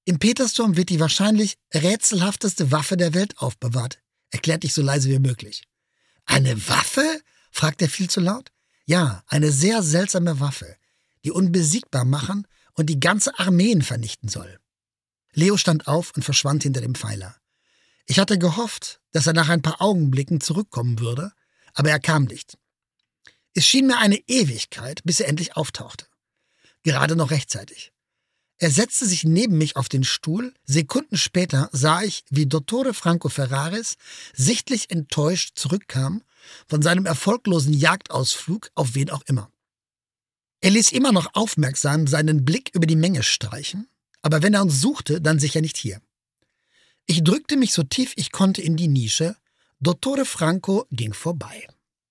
Im Petersdom wird die wahrscheinlich rätselhafteste Waffe der Welt aufbewahrt, erklärte ich so leise wie möglich. »Eine Waffe?« fragt er viel zu laut. »Ja, eine sehr seltsame Waffe, die unbesiegbar machen und die ganze Armeen vernichten soll.« Leo stand auf und verschwand hinter dem Pfeiler. Ich hatte gehofft, dass er nach ein paar Augenblicken zurückkommen würde, aber er kam nicht. Es schien mir eine Ewigkeit, bis er endlich auftauchte. Gerade noch rechtzeitig. Er setzte sich neben mich auf den Stuhl. Sekunden später sah ich, wie Dottore Franco Ferraris sichtlich enttäuscht zurückkam von seinem erfolglosen Jagdausflug auf wen auch immer. Er ließ immer noch aufmerksam seinen Blick über die Menge streichen, aber wenn er uns suchte, dann sicher nicht hier. Ich drückte mich so tief ich konnte in die Nische. Dottore Franco ging vorbei.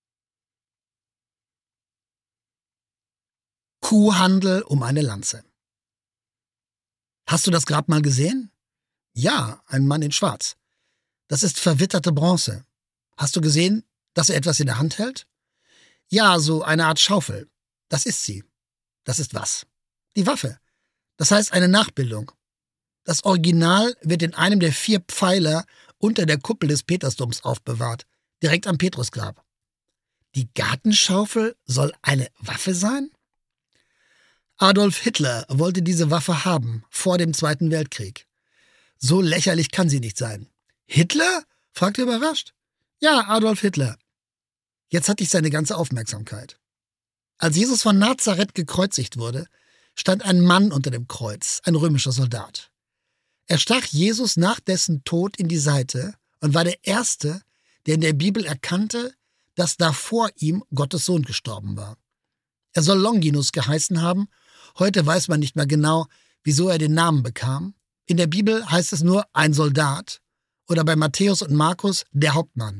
Kuhhandel um eine Lanze. Hast du das Grab mal gesehen? Ja, ein Mann in Schwarz. Das ist verwitterte Bronze. Hast du gesehen, dass er etwas in der Hand hält? Ja, so eine Art Schaufel. Das ist sie. Das ist was? Die Waffe. Das heißt eine Nachbildung. Das Original wird in einem der 4 Pfeiler unter der Kuppel des Petersdoms aufbewahrt, direkt am Petrusgrab. Die Gartenschaufel soll eine Waffe sein? Adolf Hitler wollte diese Waffe haben, vor dem Zweiten Weltkrieg. So lächerlich kann sie nicht sein. Hitler? Fragt er überrascht. Ja, Adolf Hitler. Jetzt hatte ich seine ganze Aufmerksamkeit. Als Jesus von Nazareth gekreuzigt wurde, stand ein Mann unter dem Kreuz, ein römischer Soldat. Er stach Jesus nach dessen Tod in die Seite und war der Erste, der in der Bibel erkannte, dass da vor ihm Gottes Sohn gestorben war. Er soll Longinus geheißen haben. Heute weiß man nicht mehr genau, wieso er den Namen bekam. In der Bibel heißt es nur ein Soldat oder bei Matthäus und Markus der Hauptmann.